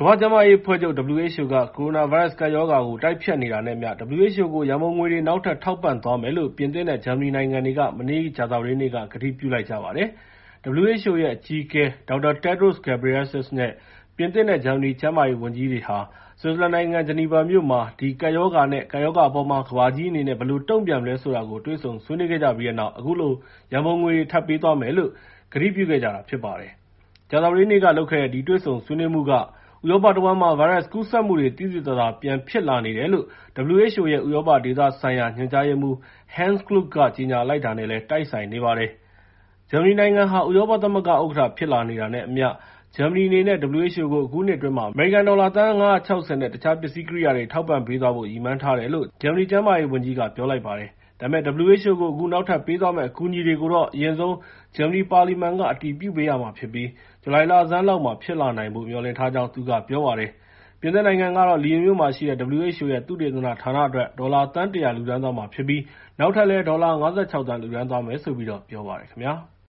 ကမ္ဘာ့ကျန်းမာရေးအဖွဲ့ချုပ် WHO က ကိုရိုနာဗိုင်းရပ်စ်ကပ်ရောဂါကို တိုက်ဖျက်နေတာနဲ့အမျှ WHO ကို ရန်ပုံငွေတွေ နောက်ထပ်ထောက်ပံ့သွားမယ်လို့ ပြင်သစ်နဲ့ ဂျာမနီနိုင်ငံတွေက မနေ့ ကြာသပတေးနေ့က ကတိပြုလိုက်ကြပါတယ်။ WHO ရဲ့ အကြီးအကဲ Dr. Tedros Adhanom Ghebreyesus နဲ့ ပြင်သစ်နဲ့ ဂျာမနီ ကျန်းမာရေးဝန်ကြီးတွေဟာ ဆွစ်ဇာလန်နိုင်ငံ ဂျနီဗာမြို့မှာ ဒီကပ်ရောဂါနဲ့ ကပ်ရောဂါအပေါ်မှာ ကမ္ဘာကြီးအနေနဲ့ ဘယ်လိုတုံ့ပြန်မလဲဆိုတာကို တွေ့ဆုံဆွေးနွေးခဲ့ကြပြီးတဲ့နောက် အခုလို ရန်ပုံငွေတွေ ထပ်ပေးသွားမယ်လို့ ကတိပြုခဲ့ကြတာဖြစ်ပါတယ်။ ကြာသပတေးနေ့ကလုပ်ခဲ့တဲ့ ဒီတွေ့ဆုံဆွေးနွေးမှုက ဥရောပတဝန်းမှာ ဗိုင်းရပ်စ်ကူးစက်မှုတွေ သိသိသာသာ ပြန်ဖြစ်လာနေတယ်လို့ WHO ရဲ့ ဥရောပဒေသဆိုင်ရာ ညွှန်ကြားရေးမှူး Hans Kluge က ကြေညာလိုက်တာနဲ့လည်း တိုက်ဆိုင်နေပါတယ်။ ဂျာမနီနိုင်ငံဟာ ဥရောပသမဂ္ဂဥက္ကဋ္ဌ ဖြစ်လာနေတာနဲ့အမျှ ဂျာမနီအနေနဲ့ WHO ကို အခုနှစ်အတွင်း အမေရိကန်ဒေါ်လာ သန်း ၅၆၀ နဲ့ တခြားပစ္စည်းကိရိယာတွေ ထောက်ပံ့ပေးသွားဖို့ ရည်မှန်းထားတယ်လို့ ဂျာမနီကျန်းမာရေးဝန်ကြီးက ပြောလိုက်ပါတယ်။ ဒါပေမဲ့ WHO ကို အခုနောက်ထပ်ပေးသွားမယ့် အကူအညီတွေကိုတော့ အရင်ဆုံး ဂျာမနီပါလီမန်က အတည်ပြုပေးရမှာဖြစ်ပြီး ဇူလိုင်လဆန်းလောက်မှာ ဖြစ်လာနိုင်ဖို့ မျှော်လင့်ထားကြောင်း သူကပြောပါတယ်။ ပြင်သစ်နိုင်ငံကတော့ လီယင်မြို့မှာရှိတဲ့ WHO ရဲ့ သုတေသနဌာနအတွက် ဒေါ်လာ သန်း ၁၀၀ လှူဒါန်းသွားမှာဖြစ်ပြီး နောက်ထပ်လည်း ဒေါ်လာ ၅၆ သန်း လှူဒါန်းသွားမယ်လို့ ပြောပါတယ်ခင်ဗျာ။